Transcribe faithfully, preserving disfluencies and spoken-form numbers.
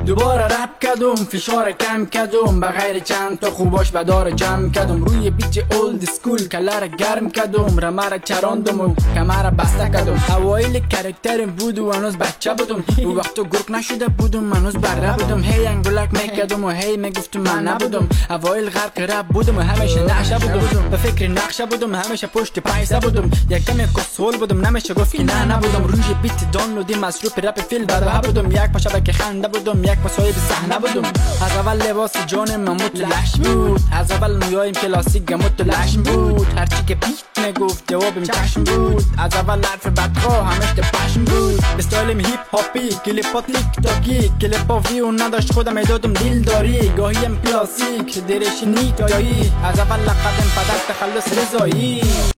دوباره رپ کردم فشار کم کردم به غیر چند تا خوباش بدار جمع کردم روی بیچ اولد سکول کلر گرم کردم رمر چراندم و کمر بسته کردم اوایل کرکترم بود و هنوز بچه بودم او وقت گرگ نشده بودم هنوز بره بودم هی انگولک میکردم و هی میگفتم من نبودم اوایل غرق رپ بودم و همیشه نشه بودم به فکر نقشه بودم همیشه پشت پیسه بودم یک کمی کسول بودم نمیشه گفت که نه نبودم روی بیت دانلودی مصروف رپ فیل بده بودم یک پا شبکه خنده بودم یک پا صاحب صحنه بودم از اول لباس جانم متلش بود از اول مویایم کلاسیک متلش بود هرچی که پیت میگفت جوابم چشم بود از اول حرف بدخواه همش پشم بود استایلم هیپ هاپی کلیپا تیک تاکی کلیپا ویو نداشت خودم ایدادم دیل داری گاهیم کلاسیک درش نیتایی از اول لقدم پدر تخلص رضایی.